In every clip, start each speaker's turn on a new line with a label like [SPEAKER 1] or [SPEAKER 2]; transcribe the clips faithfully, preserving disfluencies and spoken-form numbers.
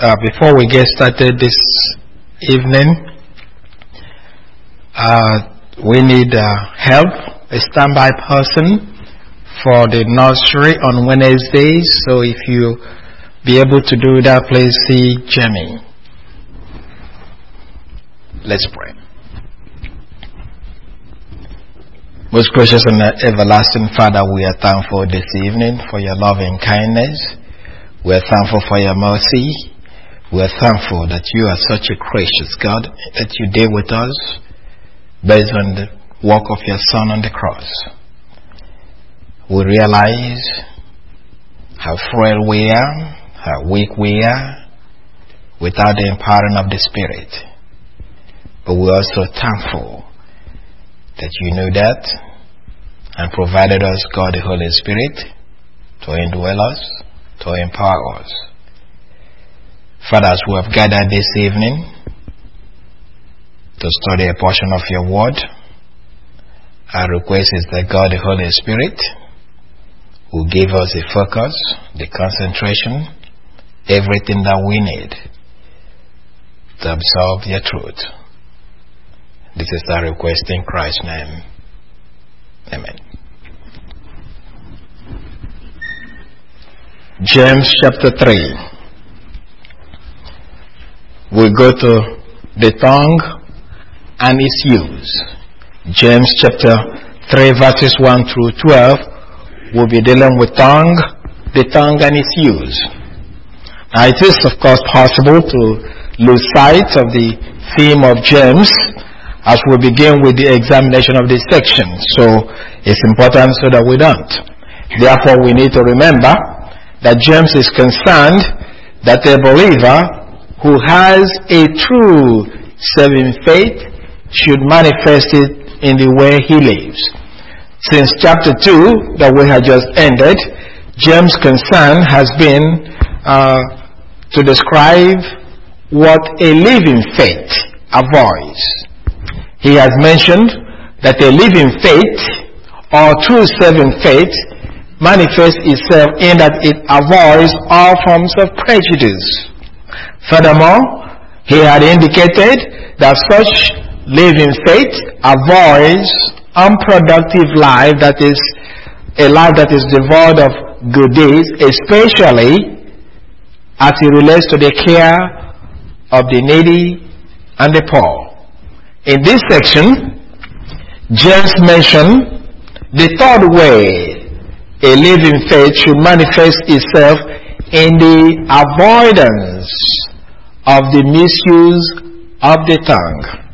[SPEAKER 1] uh, before we get started this evening, uh, we need uh, help, a standby person for the nursery on Wednesdays. So if you be able to do that, please see Jamie. Let's pray. Most gracious and everlasting Father, we are thankful this evening for your loving kindness. We are thankful for your mercy. We are thankful that you are such a gracious God, that you deal with us based on the work of your Son on the cross. We realize how frail we are, how weak we are, without the empowering of the Spirit. But we are also thankful that you knew that and provided us, God the Holy Spirit, to indwell us, to empower us. Father, as we have gathered this evening to study a portion of your word, our request is that God the Holy Spirit will give us the focus, the concentration, everything that we need to absorb your truth. This is our request in Christ's name. Amen. James chapter three. We go to the tongue and its use. James chapter three verses one through twelve. We'll be dealing with tongue, the tongue and its use. Now it is of course possible to lose sight of the theme of James as we begin with the examination of this section. So it's important so that we don't. Therefore, we need to remember that James is concerned that a believer who has a true saving faith should manifest it in the way he lives. Since chapter two that we have just ended, James' concern has been uh, to describe what a living faith avoids. He has mentioned that a living faith or true saving faith manifests itself in that it avoids all forms of prejudice. Furthermore, he had indicated that such living faith avoids unproductive life, that is, a life that is devoid of good deeds, especially as it relates to the care of the needy and the poor. In this section, James mentioned the third way a living faith should manifest itself in the avoidance of the misuse of the tongue.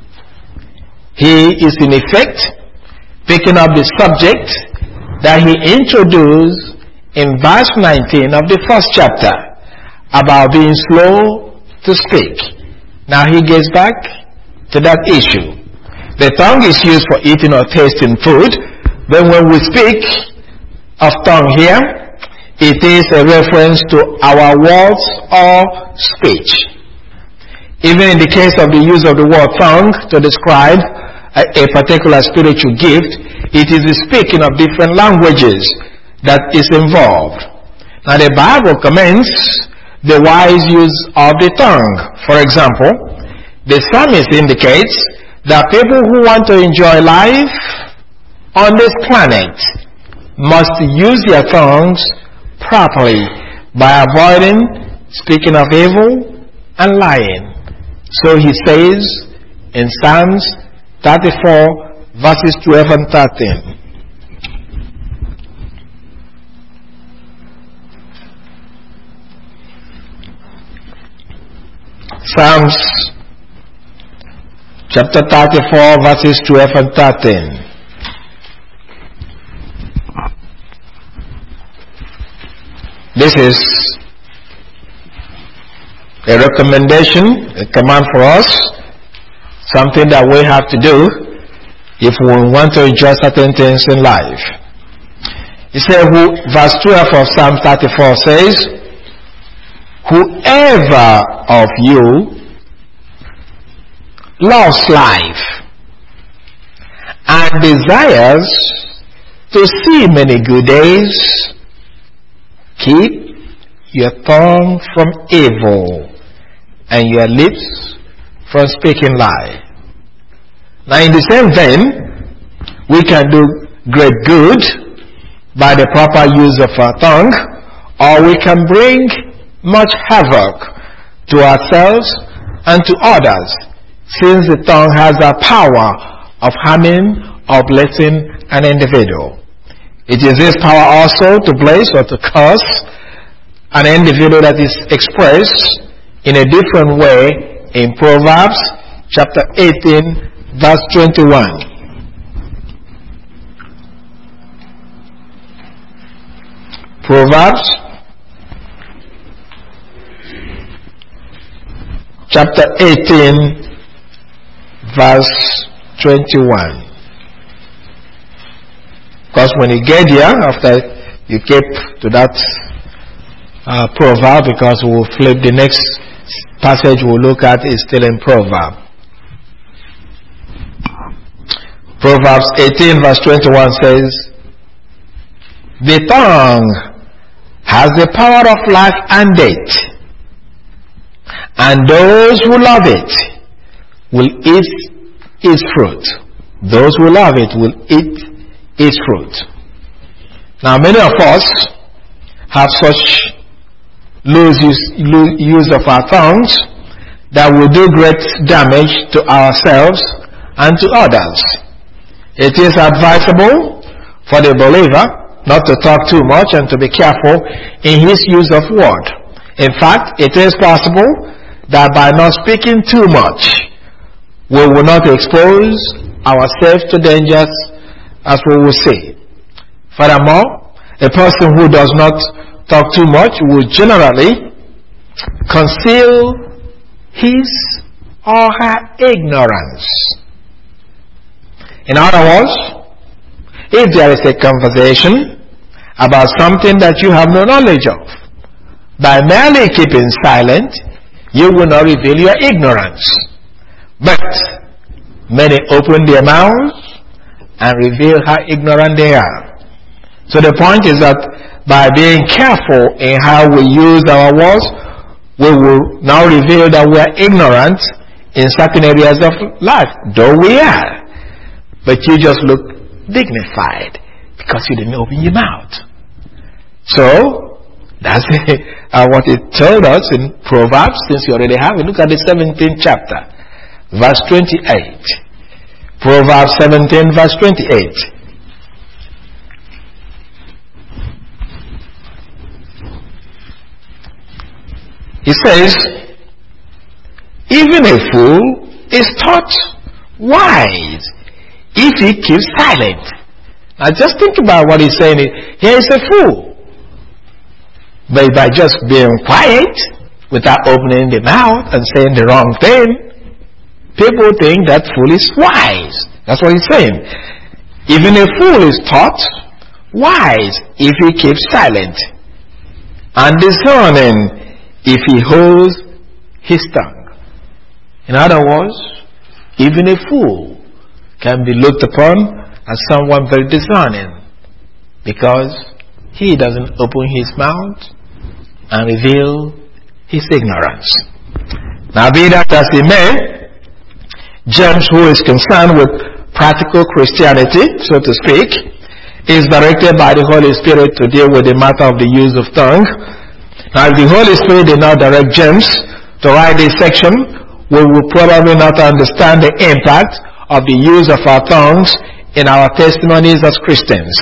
[SPEAKER 1] He is in effect picking up the subject that he introduced in verse nineteen of the first chapter about being slow to speak. Now he gets back to that issue. The tongue is used for eating or tasting food. Then when we speak of tongue here, it is a reference to our words or speech. Even in the case of the use of the word tongue to describe a, a particular spiritual gift, it is the speaking of different languages that is involved. Now the Bible commends the wise use of the tongue. For example, the psalmist indicates that people who want to enjoy life on this planet must use their tongues properly by avoiding speaking of evil and lying. So he says in Psalms thirty-four verses twelve and thirteen. Psalms chapter thirty-four verses twelve and thirteen. This is a recommendation, a command for us, something that we have to do if we want to enjoy certain things in life. He said, who, verse twelve of Psalm thirty-four says, whoever of you loves life and desires to see many good days, keep your tongue from evil and your lips from speaking lie. Now in the same vein, we can do great good by the proper use of our tongue, or we can bring much havoc to ourselves and to others, since the tongue has the power of harming or blessing an individual. It is this power also to bless or to curse an individual that is expressed in a different way in Proverbs chapter eighteen, verse twenty-one. Proverbs chapter eighteen, verse twenty-one. Because when you get here, after you keep to that uh, proverb, because we'll flip the next passage we'll look at is still in Proverbs. Proverbs eighteen verse twenty-one says, the tongue has the power of life and death, and those who love it will eat its fruit. Those who love it will eat its fruit. Now many of us have such loose use, loose use of our tongues that will do great damage to ourselves and to others. It is advisable for the believer not to talk too much and to be careful in his use of word. In fact, it is possible that by not speaking too much, we will not expose ourselves to dangers, as we will see. Furthermore, a person who does not talk too much will generally conceal his or her ignorance. In other words, if there is a conversation about something that you have no knowledge of, by merely keeping silent, you will not reveal your ignorance. But many open their mouths and reveal how ignorant they are. So the point is that by being careful in how we use our words, we will now reveal that we are ignorant in certain areas of life, though we are. But you just look dignified because you didn't open your mouth. So that's uh, what it told us in Proverbs, since you already have it. Look at the seventeenth chapter, verse twenty-eight. Proverbs seventeen, verse twenty-eight. It says, even a fool is taught wise if he keeps silent. Now just think about what he's saying. Here is a fool. But by just being quiet, without opening the mouth and saying the wrong thing, people think that fool is wise. That's what he's saying. Even a fool is taught wise if he keeps silent, and discerning if he holds his tongue. In other words, even a fool can be looked upon as someone very discerning, because he doesn't open his mouth and reveal his ignorance. Now be that as it may, James, who is concerned with practical Christianity, so to speak, is directed by the Holy Spirit to deal with the matter of the use of tongue. Now if the Holy Spirit did not direct James to write this section, we will probably not understand the impact of the use of our tongues in our testimonies as Christians.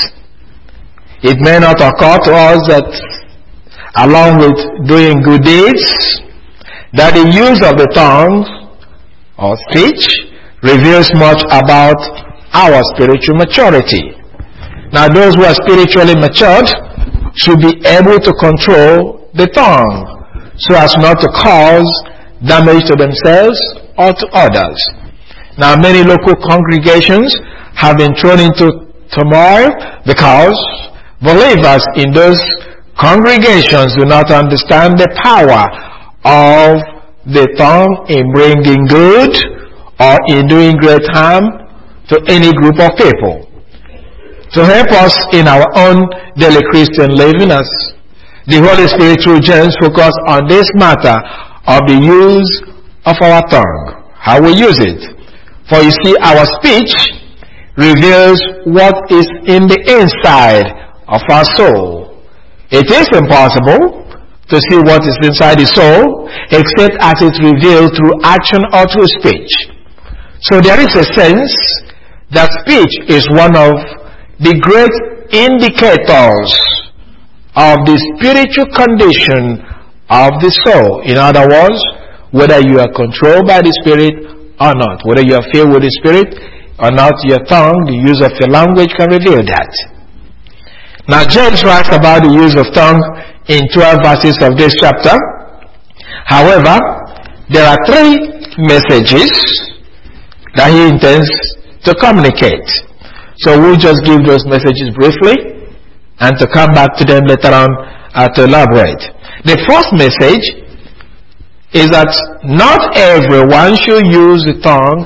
[SPEAKER 1] It may not occur to us that along with doing good deeds, that the use of the tongue or speech reveals much about our spiritual maturity. Now those who are spiritually matured should be able to control the tongue so as not to cause damage to themselves or to others. Now many local congregations have been thrown into turmoil because believers in those congregations do not understand the power of the tongue in bringing good or in doing great harm to any group of people. To help us in our own daily Christian living, as the Holy Spirit through James focus on this matter of the use of our tongue, how we use it. For you see, our speech reveals what is in the inside of our soul. It is impossible to see what is inside the soul except as it revealed through action or through speech. So there is a sense that speech is one of the great indicators of the spiritual condition of the soul. In other words, whether you are controlled by the Spirit or not, whether you are filled with the Spirit or not, your tongue, the use of your language can reveal that. Now James writes about the use of tongue in twelve verses of this chapter. However, there are three messages that he intends to communicate. So we'll just give those messages briefly and to come back to them later on uh, to elaborate. The first message is that not everyone should use the tongue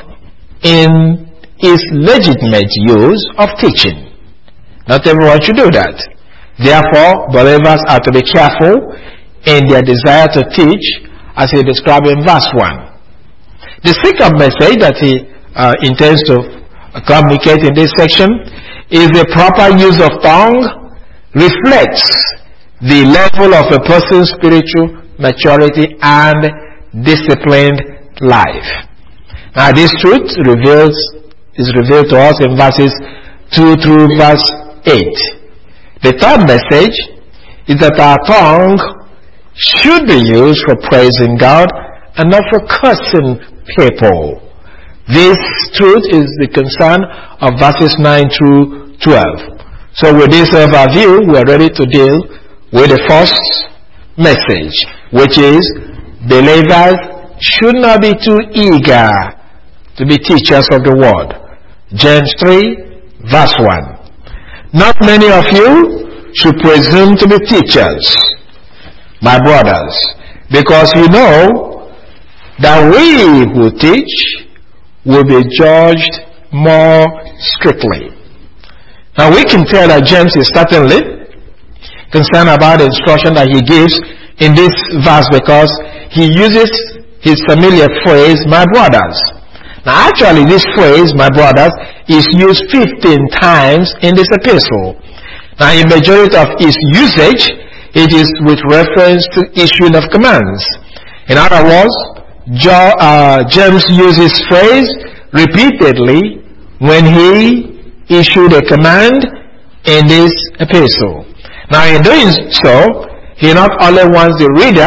[SPEAKER 1] in its legitimate use of teaching. Not everyone should do that. Therefore, believers are to be careful in their desire to teach, as he described in verse one. The second message that he uh, intends to communicate in this section is the proper use of tongue reflects the level of a person's spiritual maturity and disciplined life. Now this truth reveals is revealed to us in verses two through verse eight. The third message is that our tongue should be used for praising God and not for cursing people. This truth is the concern of verses nine through twelve. So with this overview, we are ready to deal with the first message, which is believers should not be too eager to be teachers of the word. James three, verse one. Not many of you should presume to be teachers, my brothers, because you know that we who teach will be judged more strictly. Now we can tell that James is certainly concerned about the instruction that he gives in this verse because he uses his familiar phrase, my brothers. Now actually this phrase, my brothers, is used fifteen times in this epistle. Now in majority of its usage, it is with reference to issuing of commands. In other words, Jo- uh, James uses phrase repeatedly when he issued a command in this epistle. Now in doing so, he not only wants the reader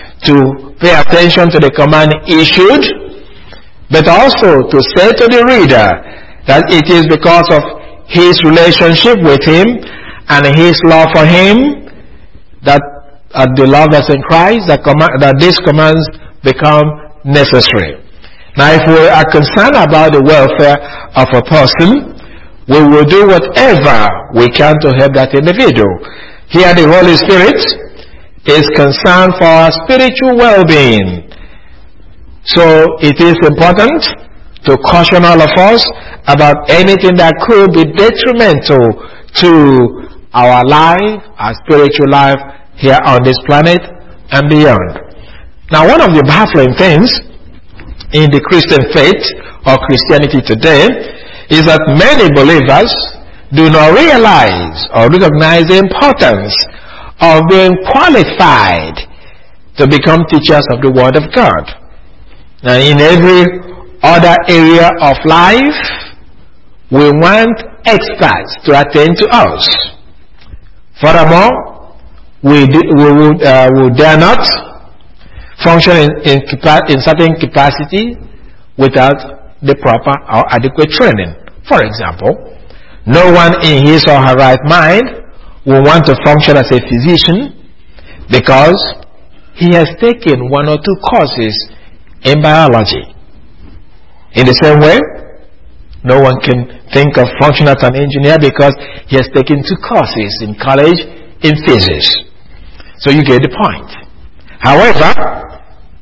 [SPEAKER 1] to pay attention to the command issued, but also to say to the reader that it is because of his relationship with him and his love for him that uh, the love that's in Christ, that, comm- that these commands become necessary. Now if we are concerned about the welfare of a person, we will do whatever we can to help that individual. Here the Holy Spirit is concerned for our spiritual well-being. So it is important to caution all of us about anything that could be detrimental to our life, our spiritual life here on this planet and beyond. Now one of the baffling things in the Christian faith or Christianity today is that many believers do not realize or recognize the importance of being qualified to become teachers of the Word of God. Now in every other area of life, we want experts to attend to us. Furthermore, we, do, we would uh, we dare not function in, in, in certain capacity without the proper or adequate training. For example, no one in his or her right mind will want to function as a physician because he has taken one or two courses in biology. In the same way, no one can think of functioning as an engineer because he has taken two courses in college in physics. So you get the point. However,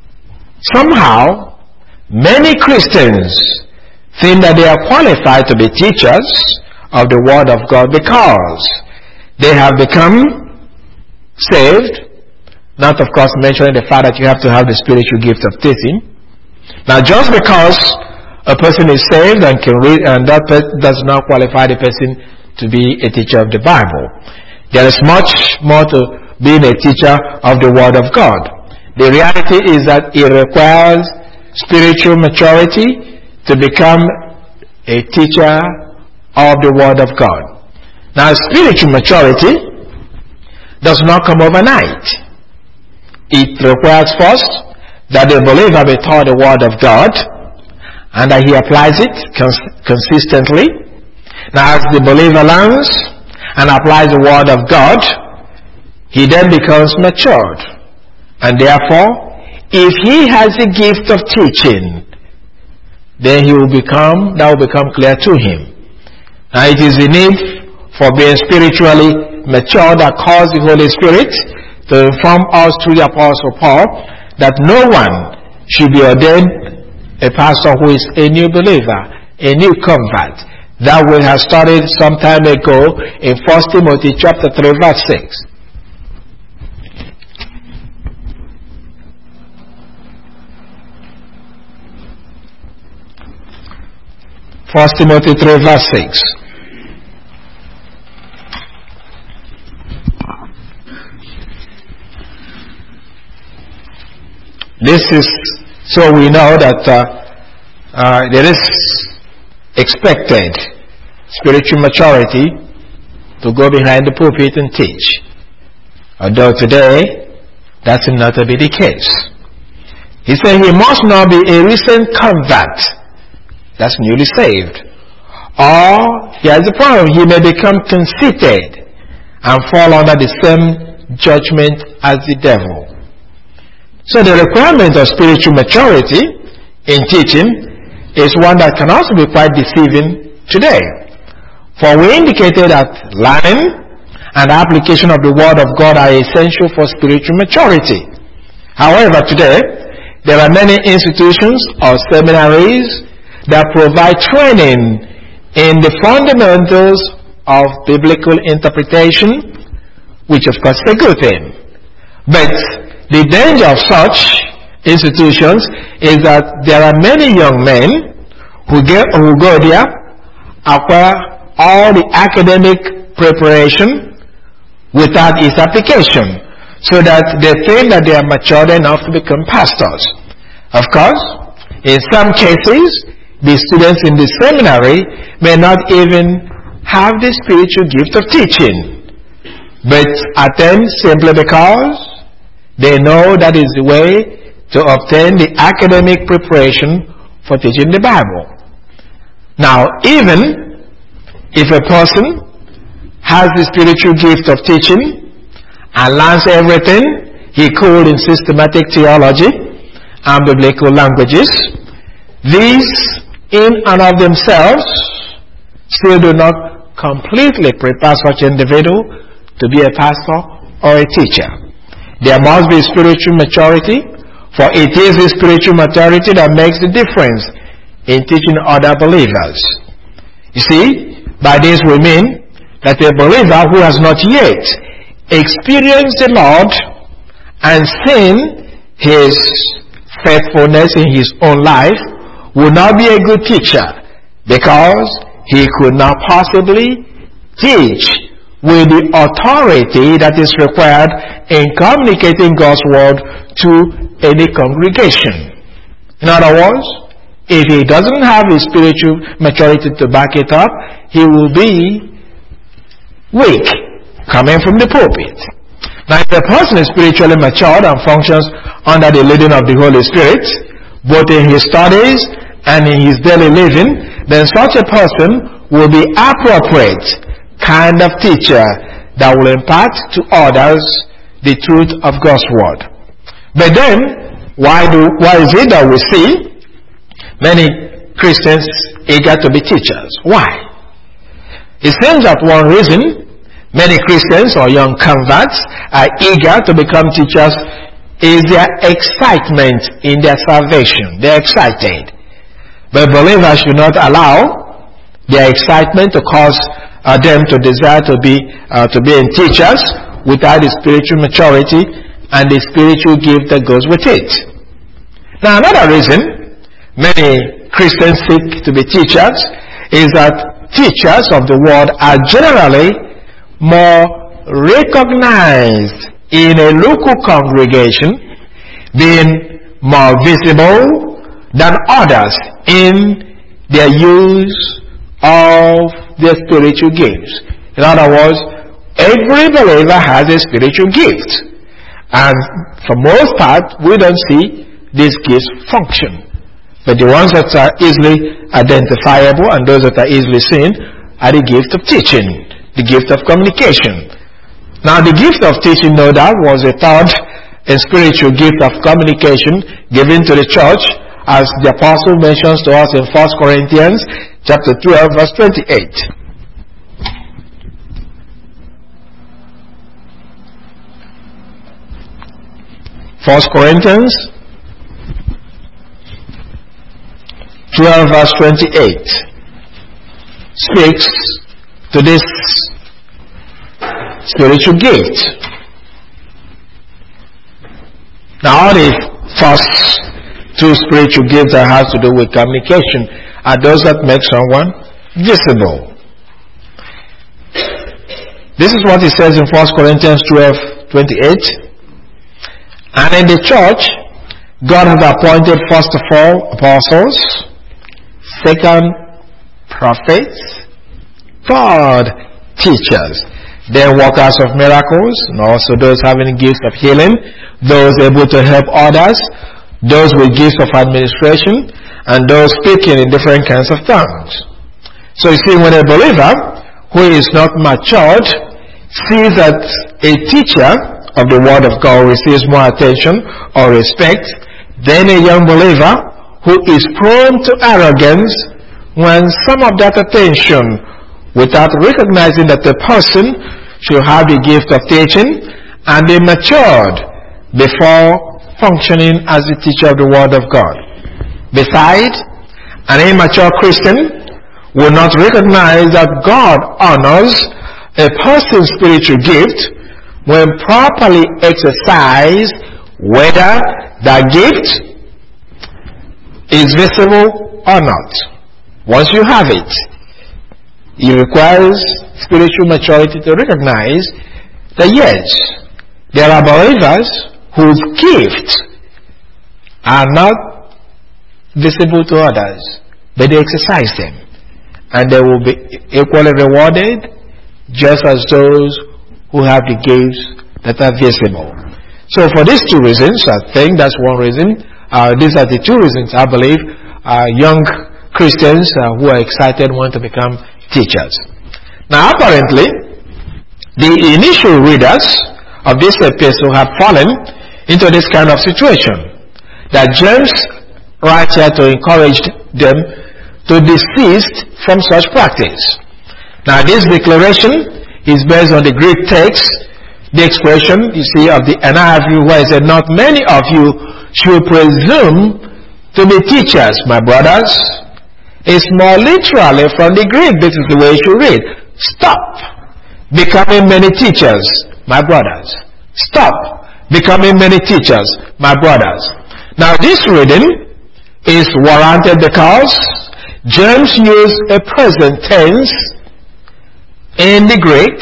[SPEAKER 1] somehow, many Christians think that they are qualified to be teachers of the Word of God because they have become saved Not, of course, mentioning the fact that you have to have the spiritual gift of teaching. Now, just because a person is saved and can read, and that does not qualify the person to be a teacher of the Bible. There is much more to being a teacher of the Word of God. The reality is that it requires spiritual maturity to become a teacher of the Word of God. Now, spiritual maturity does not come overnight. It requires first that the believer be taught the Word of God and that he applies it cons- consistently. Now, as the believer learns and applies the Word of God, he then becomes matured. And therefore, if he has the gift of teaching, then he will become, that will become clear to him. Now, it is the need for being spiritually mature that caused the Holy Spirit to inform us through the Apostle Paul that no one should be ordained a pastor who is a new believer, a new convert. That we have studied some time ago in First Timothy chapter three verse six. First Timothy three verse six. This is so we know that uh, uh, there is expected spiritual maturity to go behind the pulpit and teach. Although today, that's not to be the case. He said he must not be a recent convert, that's newly saved. Or, he has a problem, he may become conceited and fall under the same judgment as the devil. So the requirement of spiritual maturity in teaching is one that can also be quite deceiving today. For we indicated that learning and application of the Word of God are essential for spiritual maturity. However, today, there are many institutions or seminaries that provide training in the fundamentals of biblical interpretation, which of course is a good thing. But the danger of such institutions is that there are many young men who, get, who go there, acquire all the academic preparation without its application, so that they think that they are mature enough to become pastors. Of course, in some cases, the students in the seminary may not even have the spiritual gift of teaching, but attend simply because they know that is the way to obtain the academic preparation for teaching the Bible. Now, even if a person has the spiritual gift of teaching and learns everything he could in systematic theology and biblical languages, these in and of themselves still do not completely prepare such an individual to be a pastor or a teacher. There must be spiritual maturity, for it is the spiritual maturity that makes the difference in teaching other believers. You see, by this we mean that a believer who has not yet experienced the Lord and seen His faithfulness in his own life will not be a good teacher, because he could not possibly teach with the authority that is required in communicating God's word to any congregation. In other words, if he doesn't have his spiritual maturity to back it up, he will be weak coming from the pulpit. Now, if a person is spiritually matured and functions under the leading of the Holy Spirit, both in his studies and in his daily living, then such a person will be appropriate kind of teacher that will impart to others the truth of God's word. But then, why do why is it that we see many Christians eager to be teachers? Why? It seems that one reason many Christians or young converts are eager to become teachers is their excitement in their salvation. They're excited. But believers should not allow their excitement to cause uh, them to desire to be uh, to be in teachers without the spiritual maturity and the spiritual gift that goes with it. Now, another reason many Christians seek to be teachers is that teachers of the word are generally more recognized in a local congregation, being more visible than others in their use of their spiritual gifts. In other words, every believer has a spiritual gift, and for most part, we don't see these gifts function. But the ones that are easily identifiable and those that are easily seen are the gift of teaching, the gift of communication. Now, the gift of teaching, no doubt, was a third and spiritual gift of communication given to the church, as the apostle mentions to us in First Corinthians chapter twelve, verse twenty-eight. First Corinthians twelve, verse twenty-eight speaks to this spiritual gift. Now, all the first two spiritual gifts that have to do with communication are those that make someone visible. This is what it says in First Corinthians twelve, twenty-eight. And in the church, God has appointed first of all apostles, second prophets, third teachers, then workers of miracles, and also those having gifts of healing, those able to help others, those with gifts of administration, and those speaking in different kinds of tongues. So you see, when a believer who is not matured sees that a teacher of the Word of God receives more attention or respect than a young believer who is prone to arrogance when some of that attention, without recognizing that the person should have the gift of teaching and be matured before functioning as the teacher of the Word of God. Besides, an immature Christian will not recognize that God honors a person's spiritual gift when properly exercised, whether that gift is visible or not. Once you have it, it requires spiritual maturity to recognize that yes, there are believers whose gifts are not visible to others, but they exercise them, and they will be equally rewarded just as those who have the gifts that are visible. So for these two reasons, I think that's one reason. Uh, these are the two reasons I believe uh, young Christians uh, who are excited want to become teachers. Now, apparently, the initial readers of this epistle have fallen into this kind of situation, that James writes here to encourage them to desist from such practice. Now, this declaration is based on the Greek text, the expression, you see, of the N I V, where it said, "Not many of you should presume to be teachers, my brothers." It's more literally from the Greek. This is the way you should read. Stop becoming many teachers, my brothers. Stop becoming many teachers, my brothers. Now, this reading is warranted because James used a present tense in the Greek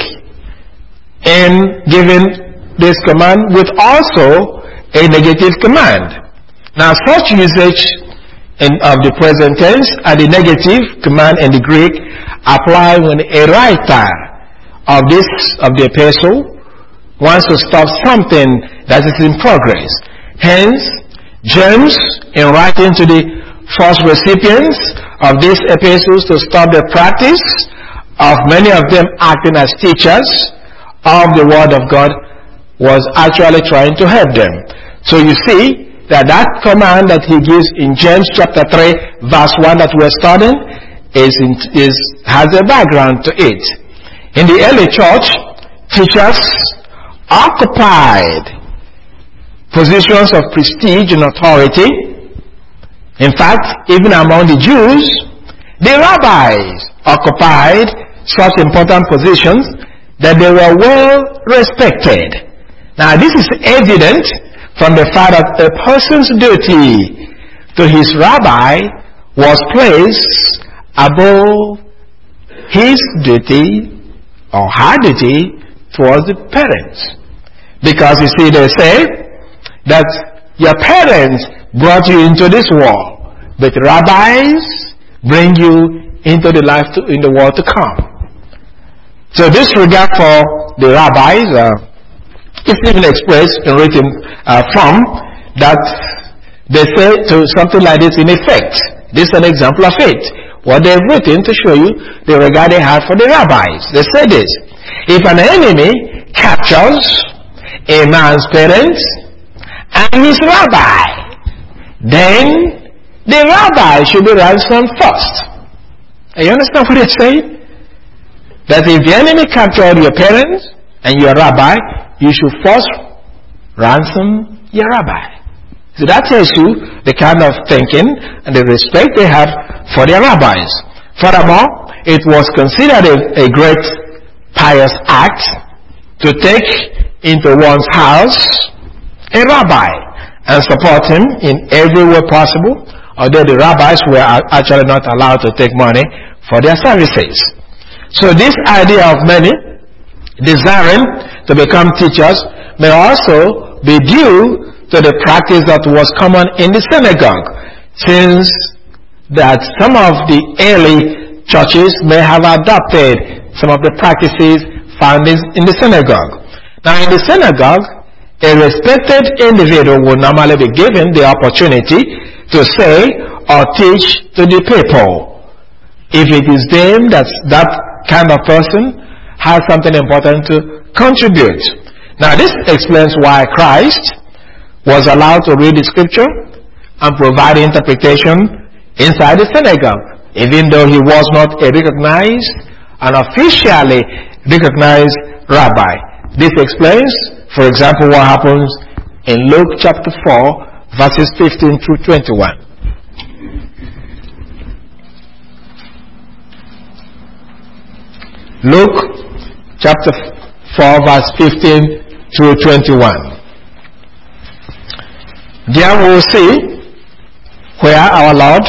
[SPEAKER 1] in giving this command with also a negative command. Now, such usage in, of the present tense and the negative command in the Greek apply when a writer of this of the epistle wants to stop something that is in progress. Hence, James, in writing to the first recipients of these epistles to stop the practice of many of them acting as teachers of the Word of God, was actually trying to help them. So you see that that command that he gives in James chapter three, verse one that we're studying, is, in, is has a background to it. In the early church, teachers occupied positions of prestige and authority. In fact, even among the Jews, the rabbis occupied such important positions that they were well respected. Now this is evident from the fact that a person's duty to his rabbi was placed above his duty or her duty towards the parents. Because you see, they say that your parents brought you into this world, but rabbis bring you into the life to, in the world to come. So this regard for the rabbis uh, is even expressed in written uh, form, that they say to something like this in effect. This is an example of it. What they've written to show you the regard they have for the rabbis. They say this: if an enemy captures a man's parents and his rabbi, then the rabbi should be ransomed first. You understand what they're saying? That if the enemy captured your parents and your rabbi, you should first ransom your rabbi. So that tells you the kind of thinking and the respect they have for their rabbis. Furthermore, it was considered a, a great pious act to take into one's house a rabbi and support him in every way possible, although the rabbis were actually not allowed to take money for their services. So this idea of many desiring to become teachers may also be due to the practice that was common in the synagogue, since that some of the early churches may have adopted some of the practices found in the synagogue. Now in the synagogue, a respected individual would normally be given the opportunity to say or teach to the people, if it is deemed that that kind of person has something important to contribute. Now this explains why Christ was allowed to read the scripture and provide interpretation inside the synagogue, even though he was not a recognized and officially recognized rabbi. This explains, for example, what happens in Luke chapter four, verses fifteen through twenty-one. Luke chapter four, verse fifteen through twenty-one. There we will see where our Lord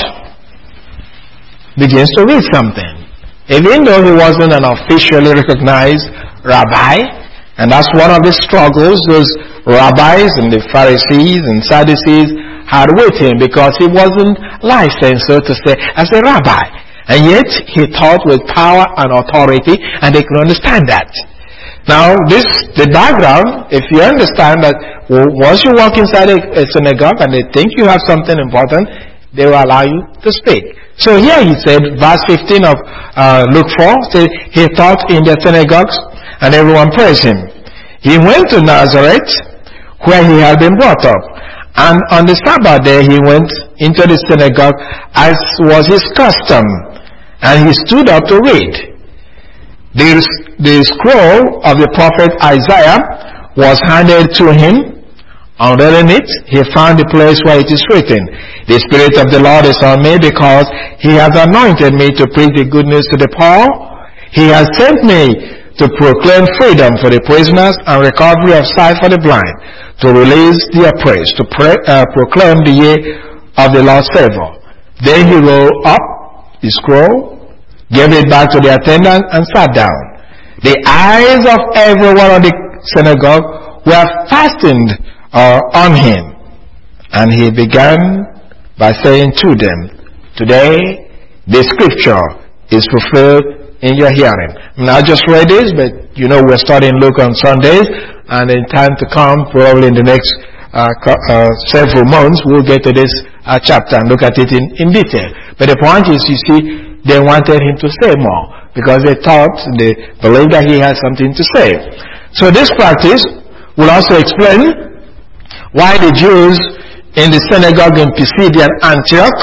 [SPEAKER 1] begins to read something. Even though he wasn't an officially recognized rabbi, and that's one of the struggles those rabbis and the Pharisees and Sadducees had with him, because he wasn't licensed, so to say, as a rabbi. And yet he taught with power and authority, and they could understand that. Now, this, the background, if you understand that well, once you walk inside a, a synagogue and they think you have something important, they will allow you to speak. So here he said, verse fifteen of uh, Luke four, said, he taught in the synagogues and everyone praised him. He went to Nazareth, where he had been brought up. And on the Sabbath day he went into the synagogue, as was his custom. And he stood up to read. The, the scroll of the prophet Isaiah was handed to him. On reading it, he found the place where it is written, the Spirit of the Lord is on me, because he has anointed me to preach the good news to the poor. He has sent me to proclaim freedom for the prisoners and recovery of sight for the blind, to release the oppressed, to pray, uh, proclaim the year of the Lord's favor. Then he rolled up the scroll, gave it back to the attendant, and sat down. The eyes of everyone in the synagogue were fastened uh, on him. And he began by saying to them, today the scripture is fulfilled in your hearing. Now I just read this, but you know we're studying Luke on Sundays, and in time to come, probably in the next uh, uh, several months, we'll get to this uh, chapter and look at it in, in detail. But the point is, you see, they wanted him to say more, because they thought, they believed that he had something to say. So this practice will also explain why the Jews in the synagogue in Pisidian Antioch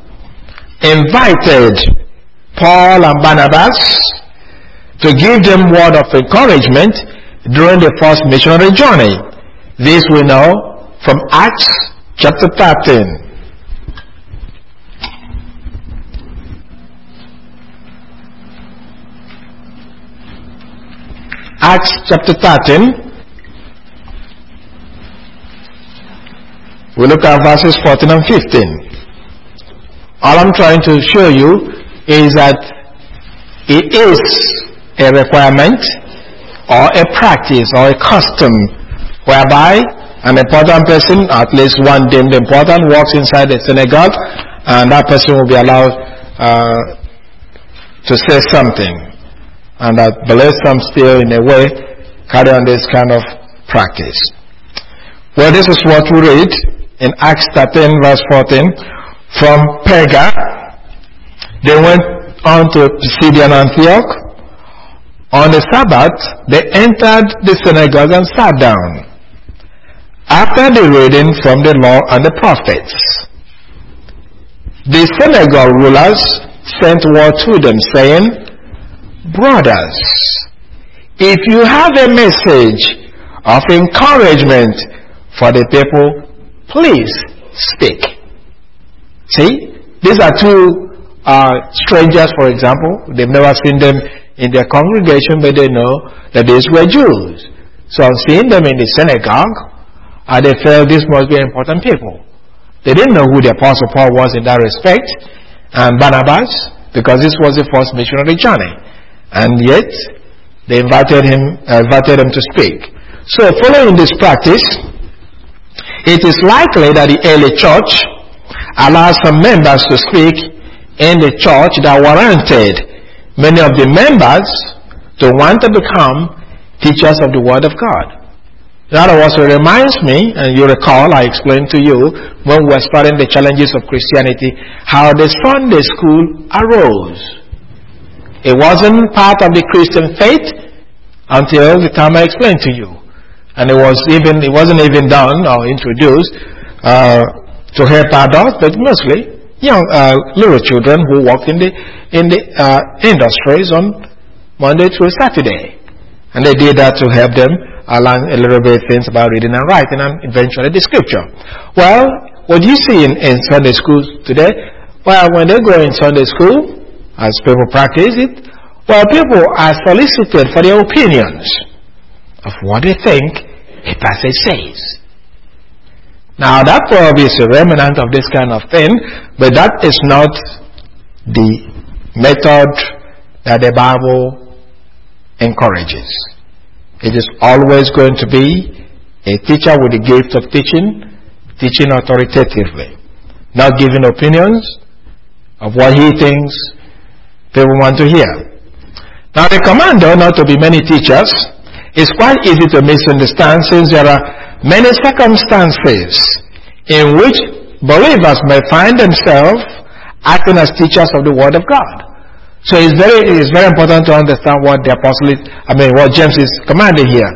[SPEAKER 1] invited Paul and Barnabas to give them word of encouragement during the first missionary journey. This we know from Acts chapter thirteen. Acts chapter thirteen, We look at verses fourteen and fifteen. All I'm trying to show you is that it is a requirement or a practice or a custom whereby an important person, at least one deemed important, walks inside the synagogue, and that person will be allowed uh, to say something. And I believe some still, in a way, carry on this kind of practice. Well, this is what we read in Acts thirteen, verse fourteen. From Perga, they went on to Pisidian Antioch. On the Sabbath, they entered the synagogue and sat down. After the reading from the law and the prophets, the synagogue rulers sent word to them, saying, Brothers, if you have a message of encouragement for the people, please speak. See, these are two uh, strangers, for example. They've never seen them in their congregation, but they know that these were Jews. So seeing them in the synagogue, uh, they felt this must be important people. They didn't know who the Apostle Paul was in that respect, and Barnabas, because this was the first missionary journey. And yet, they invited him, uh, invited him to speak. So following this practice, it is likely that the early church allowed some members to speak in the church that warranted many of the members to want to become teachers of the Word of God. In other words, it reminds me, and you recall I explained to you when we were studying the challenges of Christianity, how the Sunday school arose. It wasn't part of the Christian faith until the time I explained to you. And it was even it wasn't even done or introduced uh, to help adults, but mostly young uh, little children who worked in the in the uh, industries on Monday through Saturday, and they did that to help them uh, learn a little bit things about reading and writing, and eventually the scripture. Well, what do you see in, in Sunday schools today? Well, when they go in Sunday school, as people practice it, well, people are solicited for their opinions of what they think a passage says. Now, that probably is a remnant of this kind of thing, but that is not the method that the Bible encourages. It is always going to be a teacher with the gift of teaching, teaching authoritatively, not giving opinions of what he thinks people want to hear. Now, the command, though, not to be many teachers is quite easy to misunderstand, since there are many circumstances in which believers may find themselves acting as teachers of the Word of God. So it's very, it's very important to understand what the apostle is, I mean, what James is commanding here.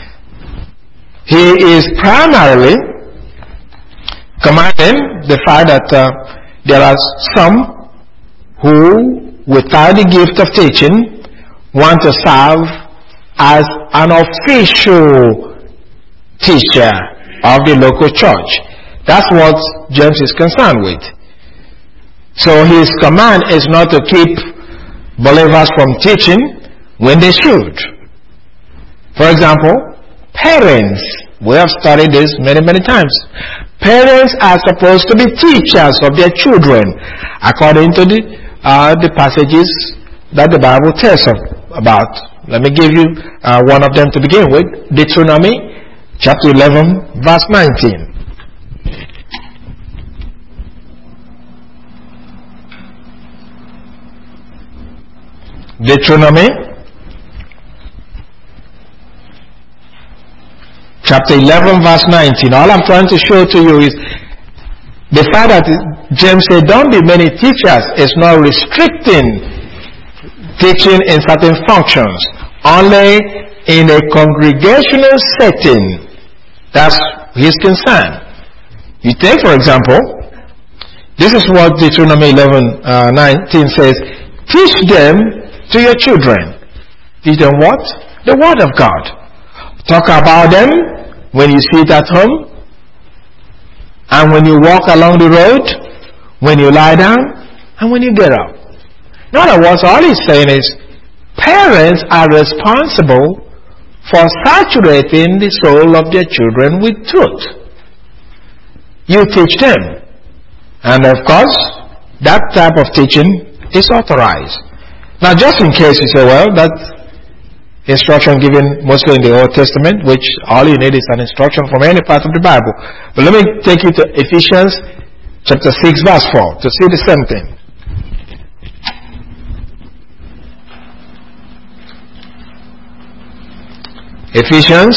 [SPEAKER 1] He is primarily commanding the fact that uh, there are some who, without the gift of teaching, want to serve as an official teacher of the local church. That's what James is concerned with. So his command is not to keep believers from teaching when they should. For example, parents, we have studied this many, many times. Parents are supposed to be teachers of their children according to the, uh, the passages that the Bible tells us about. Let me give you uh, one of them to begin with. Deuteronomy chapter eleven, verse nineteen. Deuteronomy chapter eleven, verse nineteen. All I'm trying to show to you is the fact that James said, don't be many teachers, is not restricting teaching in certain functions, only in a congregational setting. That's his concern. You take, for example, this is what Deuteronomy eleven, nineteen says, teach them to your children. Teach them what? The Word of God. Talk about them when you sit at home, and when you walk along the road, when you lie down, and when you get up. In other words, all he's saying is, parents are responsible for saturating the soul of their children with truth. you teach them. And of course, that type of teaching is authorized. Now, just in case you say, well, that instruction given mostly in the Old Testament, which all you need is an instruction from any part of the Bible. But let me take you to Ephesians chapter six, verse four, to see the same thing. Ephesians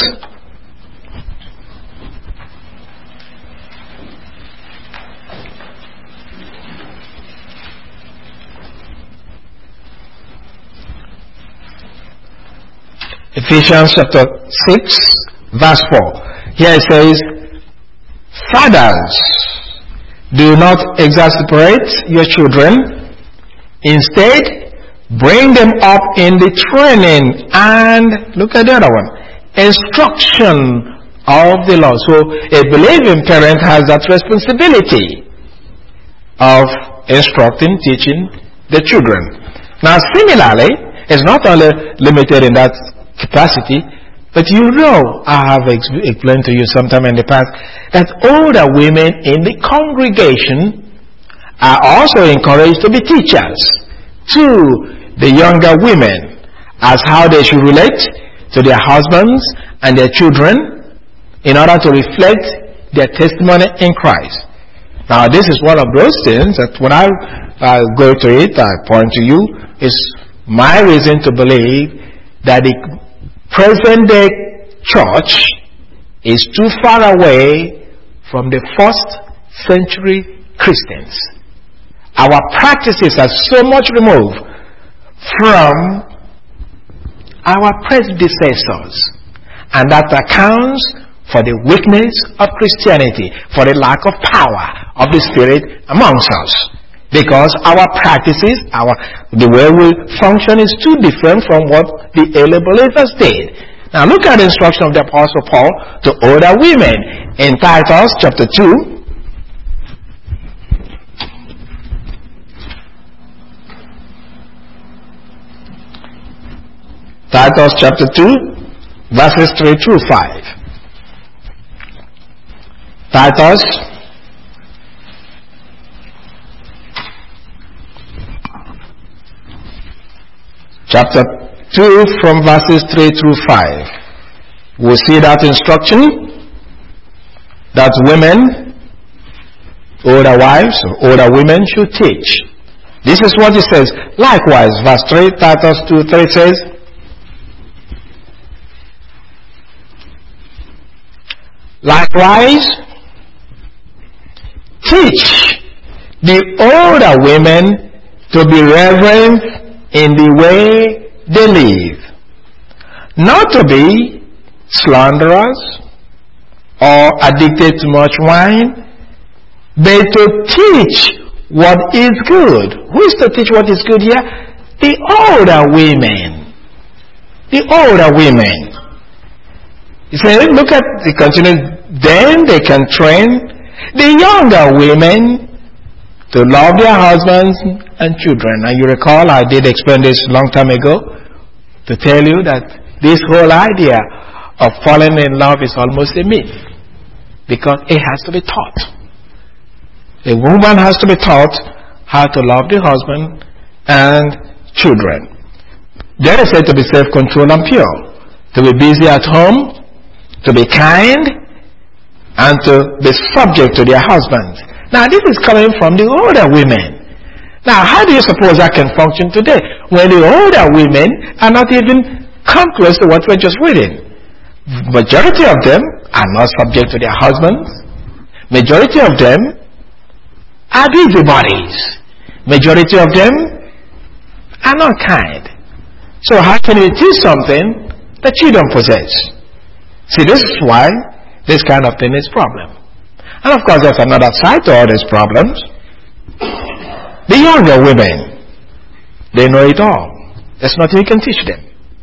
[SPEAKER 1] Ephesians chapter six, verse four. Here it says, fathers, do not exasperate your children. Instead, bring them up in the training and, look at the other one, instruction of the Lord. So, a believing parent has that responsibility of instructing, teaching the children. Now, similarly, it's not only limited in that capacity, but you know, I have ex- explained to you sometime in the past that older women in the congregation are also encouraged to be teachers to the younger women as how they should relate to their husbands and their children in order to reflect their testimony in Christ. Now, this is one of those things that when I uh, go to it, I point to you, is my reason to believe that the present day church is too far away from the first century Christians. Our practices are so much removed from our predecessors, and that accounts for the weakness of Christianity, for the lack of power of the Spirit amongst us. Because our practices, our the way we function is too different from what the early believers did. Now look at the instruction of the Apostle Paul to older women in Titus chapter two. Titus chapter two, verses three through five. Titus chapter two from verses three through five. We see that instruction that women, older wives, or older women should teach. This is what it says. Likewise, verse three, Titus two three says, likewise, teach the older women to be reverent in the way they live, not to be slanderers or addicted to much wine, but to teach what is good. Who is to teach what is good here? The older women. The older women. He said, look at the continued, then they can train the younger women to love their husbands and children. And you recall I did explain this a long time ago to tell you that this whole idea of falling in love is almost a myth, because it has to be taught. A woman has to be taught how to love the husband and children. They are said to be self-controlled and pure, to be busy at home, to be kind, and to be subject to their husbands. Now, this is coming from the older women. Now, how do you suppose that can function today when the older women are not even come close to what we're just reading? Majority of them are not subject to their husbands. Majority of them are busybodies. Majority of them are not kind. So how can you teach something that you don't possess? See, this is why this kind of thing is a problem. And of course, there's another side to all these problems. The younger women, they know it all. There's nothing you can teach them.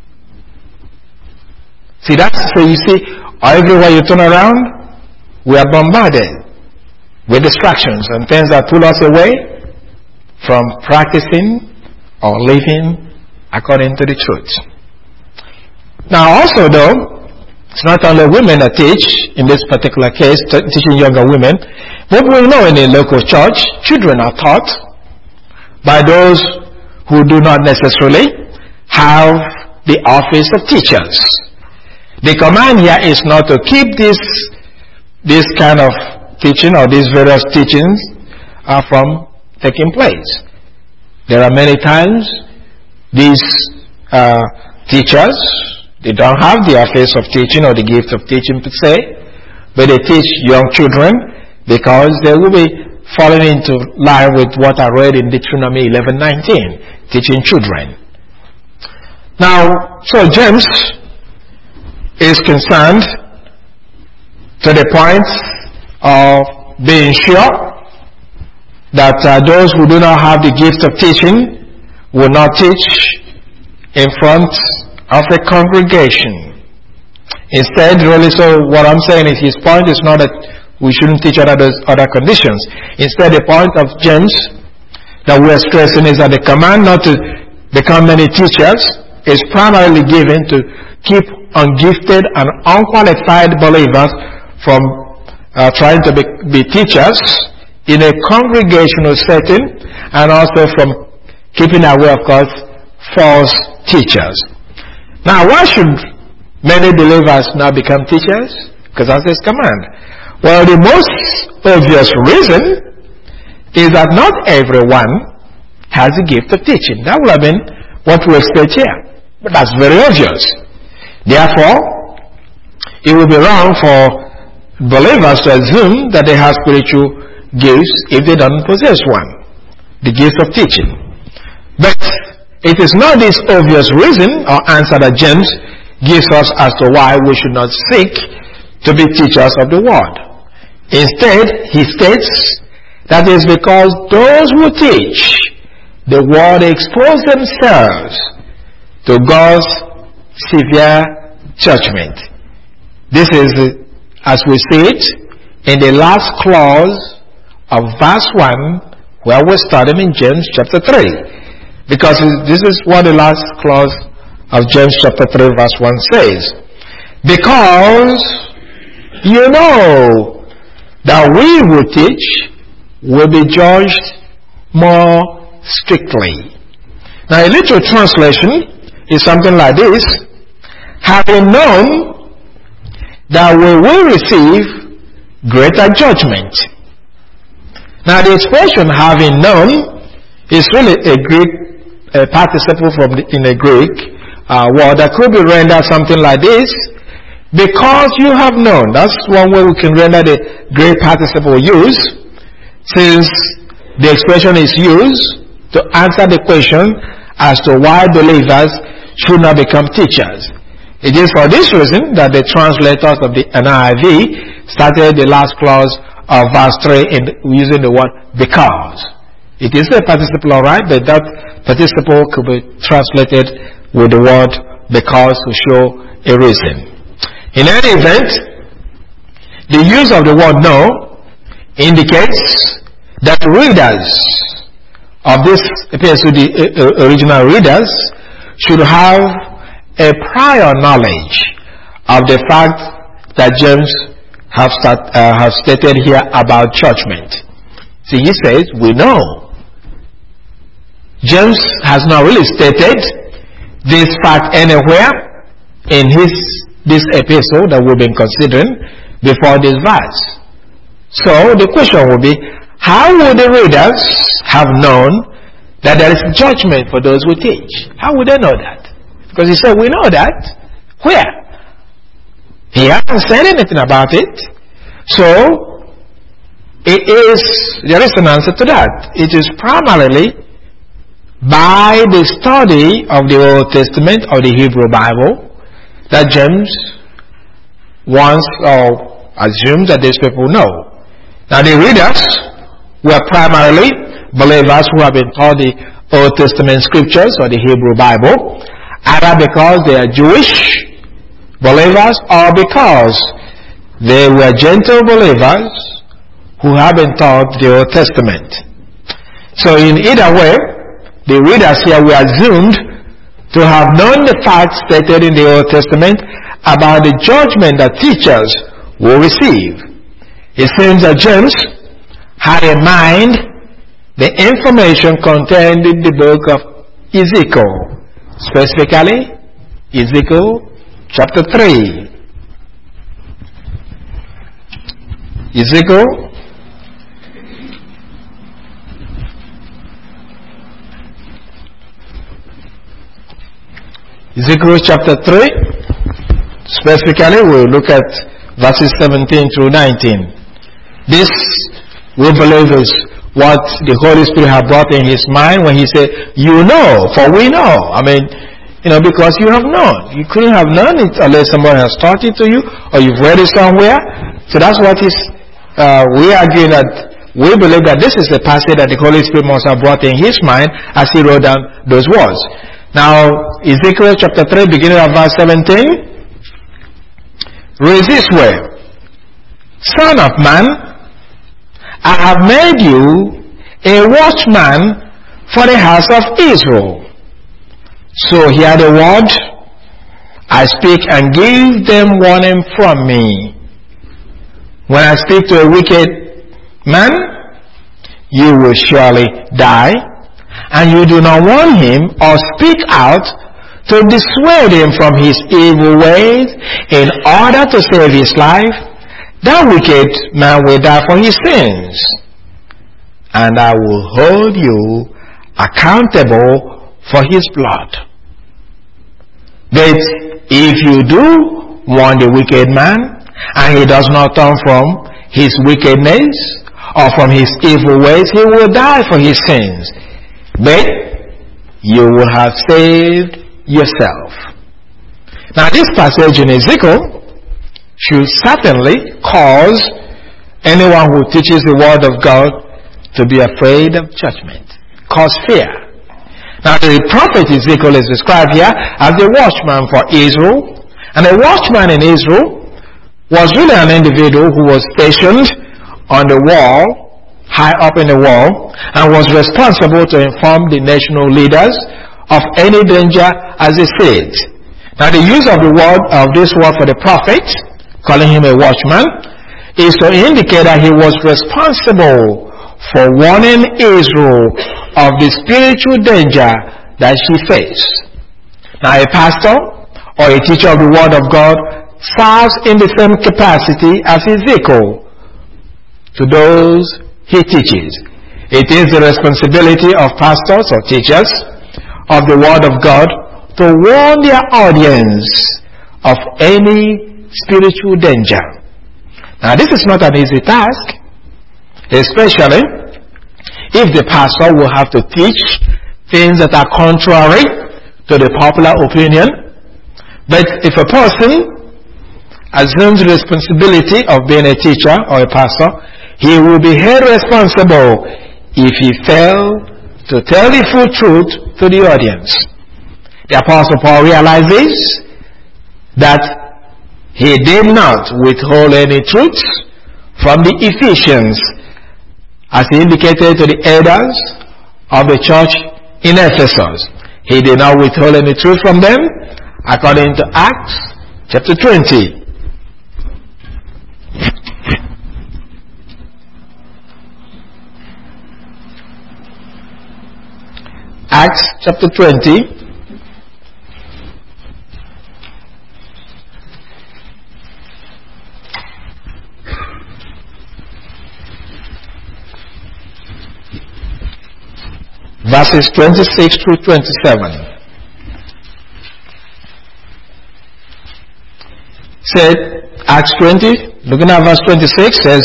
[SPEAKER 1] See, that's so you see, everywhere you turn around, we are bombarded with distractions and things that pull us away from practicing or living according to the truth. Now also though, It's not only women that teach, in this particular case, t- teaching younger women, but we know in a local church, children are taught by those who do not necessarily have the office of teachers. The command here is not to keep this, this kind of teaching or these various teachings uh, from taking place. There are many times these uh, teachers, they don't have the office of teaching or the gift of teaching per se, but they teach young children because they will be falling into line with what I read in Deuteronomy eleven nineteen, teaching children. Now, so James is concerned to the point of being sure that uh, those who do not have the gift of teaching will not teach in front of a congregation. Instead, really, so what I'm saying is his point is not that we shouldn't teach under those other conditions. Instead, the point of James that we are stressing is that the command not to become many teachers is primarily given to keep ungifted and unqualified believers from uh, trying to be, be teachers in a congregational setting, and also from keeping away, of course, false teachers. Now, why should many believers now become teachers? Because that's his command. Well, the most obvious reason is that not everyone has the gift of teaching. That would have been what we expect here. But that's very obvious. Therefore, it would be wrong for believers to assume that they have spiritual gifts if they don't possess one, the gift of teaching. But it is not this obvious reason or answer that James gives us as to why we should not seek to be teachers of the word. Instead, he states that it is because those who teach the word expose themselves to God's severe judgment. This is, as we see it, in the last clause of verse one, where we're starting in James chapter three. Because this is what the last clause of James chapter three verse one says. Because you know that we who teach will be judged more strictly. Now, a literal translation is something like this: having known that we will receive greater judgment. Now, the expression having known is really a Greek a participle from the, in a Greek uh, word that could be rendered something like this: because you have known. That's one way we can render the Greek participle use, since the expression is used to answer the question as to why believers should not become teachers. It is for this reason that the translators of the N I V started the last clause of verse three in using the word because. It is a participle, alright, but that participle could be translated with the word because to show a reason. In any event, the use of the word know indicates that readers of this epistle, the original readers, should have a prior knowledge of the fact that James have, start, uh, have stated here about judgment. See, he says, we know. James has not really stated this fact anywhere in his this epistle that we've been considering before this verse. So the question will be, how would the readers have known that there is judgment for those who teach? How would they know that? Because he said, we know that. Where? He hasn't said anything about it. So it is, there is an answer to that. It is primarily by the study of the Old Testament or the Hebrew Bible that James wants or assumes that these people know. Now, the readers were primarily believers who have been taught the Old Testament scriptures or the Hebrew Bible, either because they are Jewish believers or because they were Gentile believers who have been taught the Old Testament. So in either way, the readers here were assumed to have known the facts stated in the Old Testament about the judgment that teachers will receive. It seems that James had in mind the information contained in the book of Ezekiel, specifically Ezekiel chapter three. Ezekiel Ezekiel chapter three, specifically we'll look at verses seventeen through nineteen. This, we believe, is what the Holy Spirit had brought in his mind when he said, you know, for we know. I mean, you know, because you have known. You couldn't have known it unless someone has taught it to you or you've read it somewhere. So that's what is, uh, we argue that we believe that this is the passage that the Holy Spirit must have brought in his mind as he wrote down those words. Now, Ezekiel chapter three, beginning at verse seventeen, reads this way. Son of man, I have made you a watchman for the house of Israel. So hear the word I speak and give them warning from me. When I speak to a wicked man, you will surely die, and you do not warn him or speak out to dissuade him from his evil ways in order to save his life, that wicked man will die for his sins, and I will hold you accountable for his blood. But if you do warn the wicked man, and he does not turn from his wickedness or from his evil ways, he will die for his sins. But you will have saved yourself. Now this passage in Ezekiel should certainly cause anyone who teaches the word of God to be afraid of judgment, cause fear. Now the prophet Ezekiel is described here as the watchman for Israel, and a watchman in Israel was really an individual who was stationed on the wall, high up in the wall, and was responsible to inform the national leaders of any danger as they see it. Now the use of the word of this word for the prophet, calling him a watchman, is to indicate that he was responsible for warning Israel of the spiritual danger that she faced. Now a pastor or a teacher of the word of God serves in the same capacity as Ezekiel to those he teaches. It is the responsibility of pastors or teachers of the word of God to warn their audience of any spiritual danger. Now this is not an easy task, especially if the pastor will have to teach things that are contrary to the popular opinion. But if a person assumes the responsibility of being a teacher or a pastor, he will be held responsible if he fails to tell the full truth to the audience. The Apostle Paul realizes that he did not withhold any truth from the Ephesians, as he indicated to the elders of the church in Ephesus. He did not withhold any truth from them, according to Acts chapter twenty. Acts chapter twenty, verses twenty-six through twenty-seven. Said, Acts twenty, looking at verse twenty-six, says,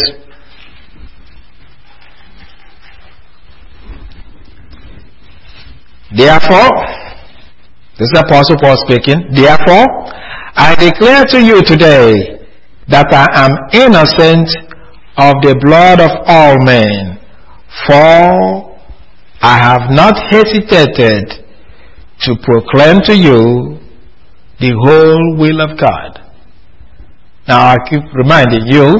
[SPEAKER 1] therefore, this is the Apostle Paul speaking, therefore, I declare to you today that I am innocent of the blood of all men, for I have not hesitated to proclaim to you the whole will of God. Now I keep reminding you,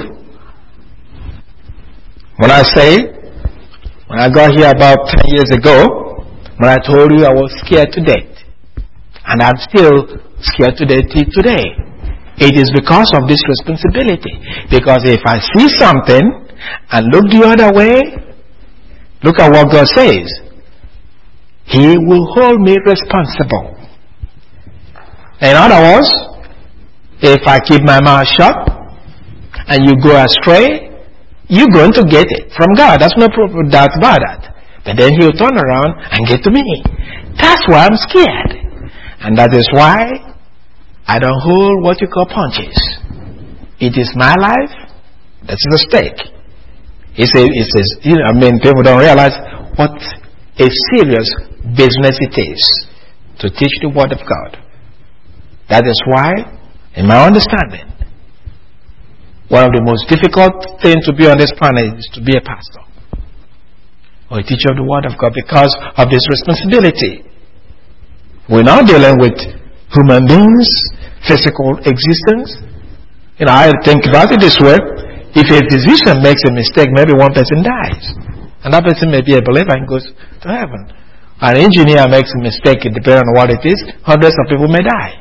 [SPEAKER 1] when I say, when I got here about ten years ago, when I told you I was scared to death, and I'm still scared to death till today. It is because of this responsibility. Because if I see something and look the other way, look at what God says. He will hold me responsible. In other words, if I keep my mouth shut and you go astray, you're going to get it from God. That's no doubt about that. But then He'll turn around and get to me. That's why I'm scared. And that is why I don't hold what you call punches. It is my life. That's the stake. He says, he says, you know, I mean, people don't realize what a serious business it is to teach the Word of God. That is why, in my understanding, one of the most difficult things to be on this planet is to be a pastor or a teacher of the Word of God, because of this responsibility. We're not dealing with human beings, physical existence. You know, I think about it this way. If a physician makes a mistake, maybe one person dies. And that person may be a believer and goes to heaven. An engineer makes a mistake, depending on what it is, hundreds of people may die.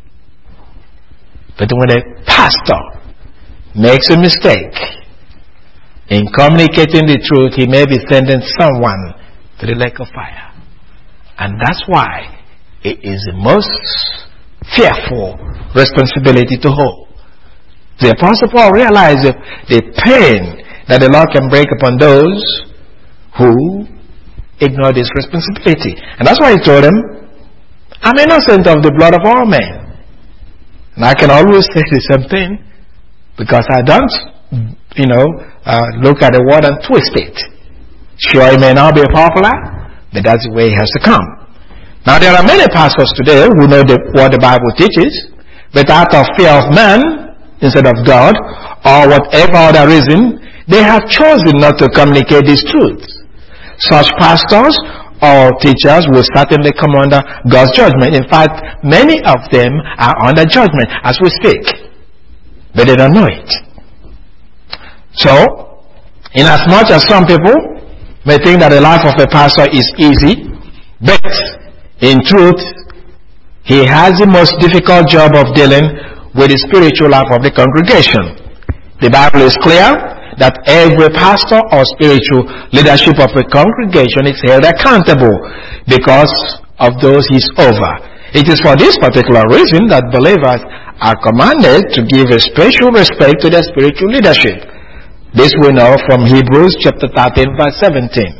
[SPEAKER 1] But when a pastor makes a mistake in communicating the truth, he may be sending someone to the lake of fire. And that's why it is the most fearful responsibility to hold. The Apostle Paul realized the pain that the Lord can break upon those who ignore this responsibility. And that's why he told them, I'm innocent of the blood of all men. And I can always say the same thing, because I don't, you know, uh, look at the word and twist it. Sure, it may not be popular, but that's the way it has to come. Now, there are many pastors today who know the, what the Bible teaches, but out of fear of man instead of God, or whatever other reason, they have chosen not to communicate these truths. Such pastors or teachers will certainly come under God's judgment. In fact, many of them are under judgment as we speak, but they don't know it. So, in as much as some people may think that the life of a pastor is easy, but in truth, he has the most difficult job of dealing with the spiritual life of the congregation. The Bible is clear that every pastor or spiritual leadership of a congregation is held accountable because of those he's over. It is for this particular reason that believers are commanded to give a special respect to their spiritual leadership. This we know from Hebrews chapter thirteen verse seventeen.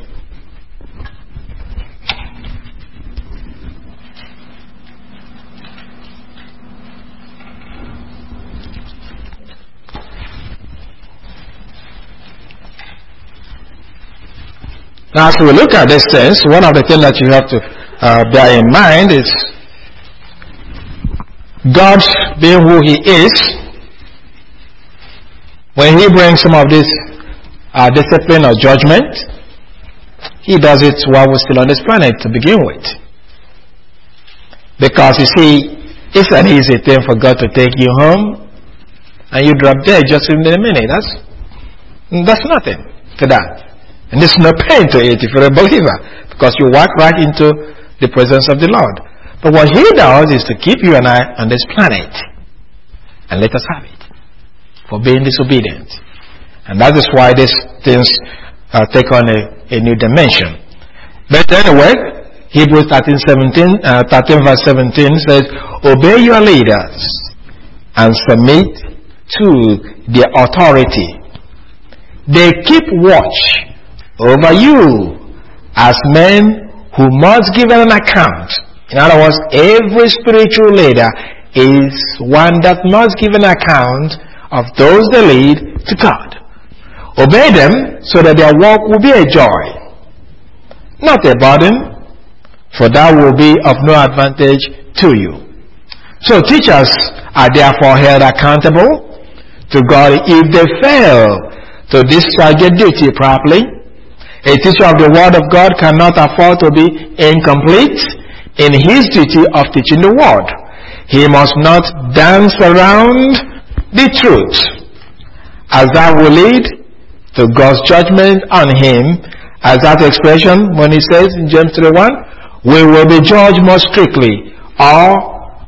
[SPEAKER 1] Now, as we look at this things, one of the things that you have to uh, bear in mind is God being who He is. When He brings some of this uh, discipline or judgment, He does it while we're still on this planet to begin with. Because you see, it's an easy thing for God to take you home and you drop dead just in a minute. That's that's nothing to that. And there's no pain to it if you're a believer, because you walk right into the presence of the Lord. But what He does is to keep you and I on this planet and let us have it for being disobedient. And that is why these things uh, take on a, a new dimension. But anyway, Hebrews thirteen, seventeen, uh, thirteen verse seventeen says, obey your leaders and submit to their authority. They keep watch over you as men who must give an account. In other words, every spiritual leader is one that must give an account of those they lead to God. Obey them so that their work will be a joy, not a burden, for that will be of no advantage to you. So teachers are therefore held accountable to God if they fail to discharge their duty properly. A teacher of the Word of God cannot afford to be incomplete in his duty of teaching the Word. He must not dance around the truth, as that will lead to God's judgment on him, as that expression when he says in James three one, we will be judged more strictly, or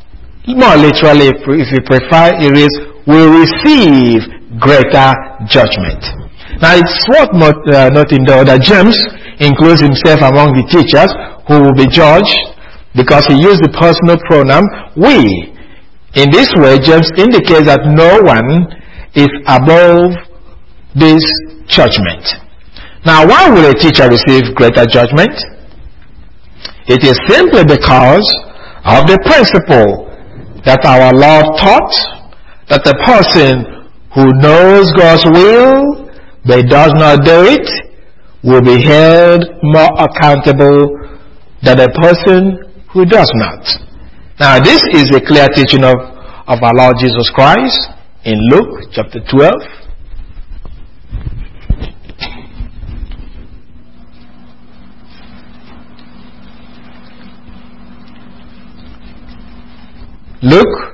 [SPEAKER 1] More literally, if you prefer, it is will receive greater judgment. Now it's worth uh, noting though that James includes himself among the teachers who will be judged because he used the personal pronoun we. In this way, James indicates that no one is above this judgment. Now, why will a teacher receive greater judgment? It is simply because of the principle that our Lord taught, that the person who knows God's will but does not do it will be held more accountable than a person who does not. Now this is a clear teaching of, of our Lord Jesus Christ in Luke chapter twelve. Luke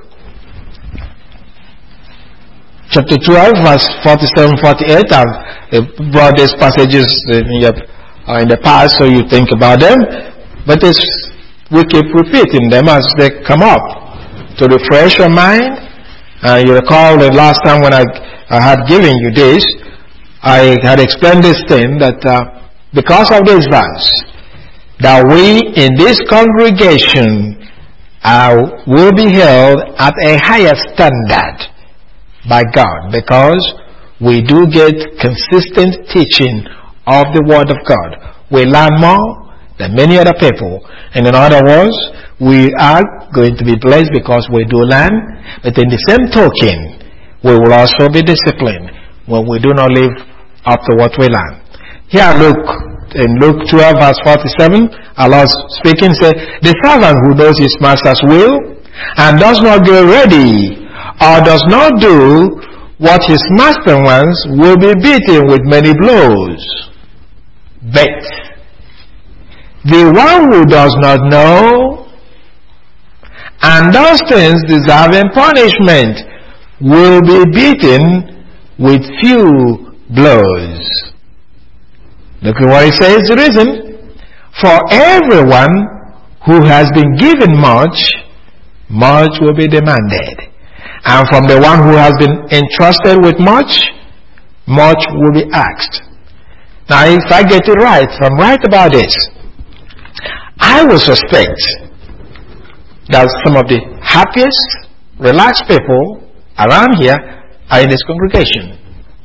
[SPEAKER 1] chapter twelve, verse forty-seven, forty-eight. I've brought these passages in, your, uh, in the past so you think about them. But it's, we keep repeating them as they come up to refresh your mind. Uh, you recall the last time when I, I had given you this, I had explained this thing that uh, because of this verse, that we in this congregation uh, will be held at a higher standard by God, because we do get consistent teaching of the Word of God. We learn more than many other people. And in other words, we are going to be blessed because we do learn, but in the same token, we will also be disciplined when we do not live up to what we learn. Here, Luke, in Luke twelve, verse forty-seven, Allah speaking says, the servant who knows his master's will and does not get ready or does not do what his master wants will be beaten with many blows. But the one who does not know and does things deserving punishment will be beaten with few blows. Look at what he says, the reason. For everyone who has been given much, much will be demanded. And from the one who has been entrusted with much, much will be asked. Now, if I get it right, if I'm right about this, I will suspect that some of the happiest, relaxed people around here are in this congregation.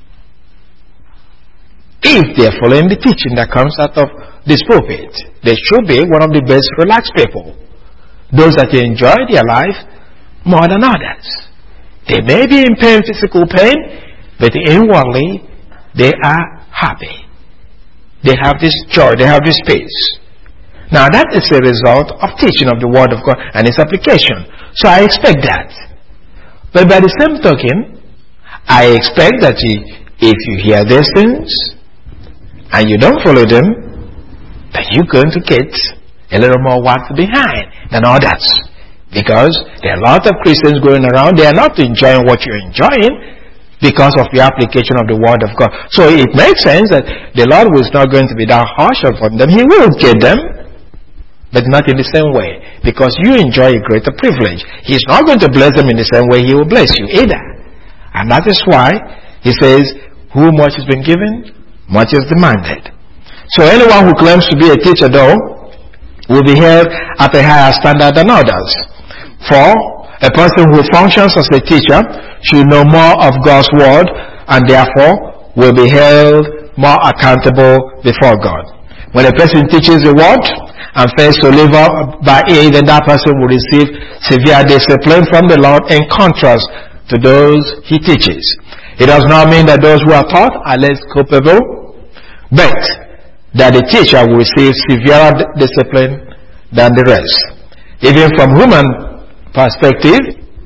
[SPEAKER 1] If they are following the teaching that comes out of this pulpit, they should be one of the best relaxed people. Those that enjoy their life more than others. They may be in pain, physical pain, but inwardly they are happy. They have this joy, they have this peace. Now that is a result of teaching of the Word of God and its application. So I expect that. But by the same token, I expect that if you hear these things and you don't follow them, that you're going to get a little more work behind than others. Because there are a lot of Christians going around, they are not enjoying what you're enjoying because of the application of the Word of God. So it makes sense that the Lord is not going to be that harsh upon them. He will get them, but not in the same way, because you enjoy a greater privilege. He's not going to bless them in the same way He will bless you either. And that is why He says, who much has been given, much is demanded. So anyone who claims to be a teacher, though, will be held at a higher standard than others. For a person who functions as a teacher should know more of God's Word and therefore will be held more accountable before God. When a person teaches the Word and fails to live up by it, then that person will receive severe discipline from the Lord in contrast to those he teaches. It does not mean that those who are taught are less culpable, but that the teacher will receive severe discipline than the rest. Even from human perspective,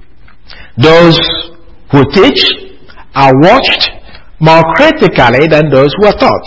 [SPEAKER 1] those who teach are watched more critically than those who are taught.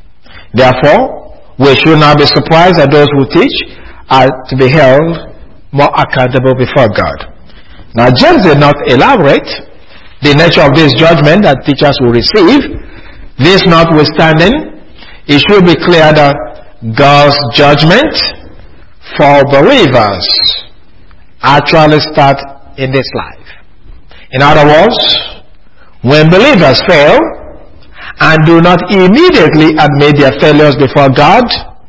[SPEAKER 1] Therefore, we should not be surprised that those who teach are to be held more accountable before God. Now, James did not elaborate the nature of this judgment that teachers will receive. This notwithstanding, it should be clear that God's judgment for believers actually start in this life. In other words, when believers fail and do not immediately admit their failures before God,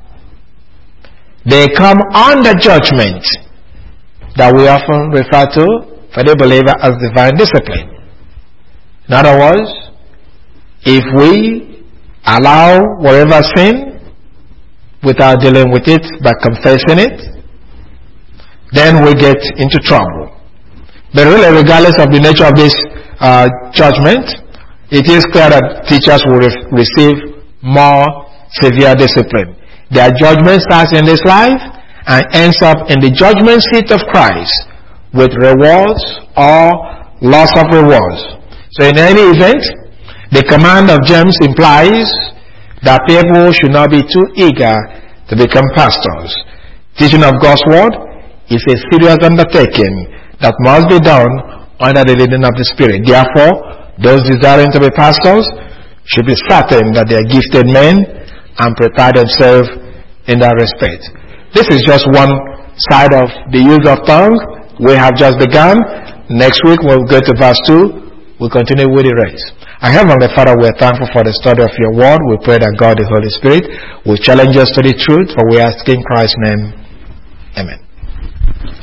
[SPEAKER 1] they come under judgment that we often refer to for the believer as divine discipline. In other words, if we allow whatever sin without dealing with it by confessing it, then we get into trouble. But really, regardless of the nature of this uh, judgment, it is clear that teachers will re- receive more severe discipline. Their judgment starts in this life and ends up in the judgment seat of Christ with rewards or loss of rewards. So in any event, the command of James implies that people should not be too eager to become pastors. Teaching of God's word is a serious undertaking that must be done under the leading of the Spirit. Therefore, those desiring to be pastors should be certain that they are gifted men and prepare themselves in that respect. This is just one side of the use of tongue. We have just begun. Next week we'll go to verse two. We'll continue with the rest. Our Heavenly Father, we are thankful for the study of your word. We pray that God, the Holy Spirit, will challenge us to the truth, for we ask in Christ's name. Amen.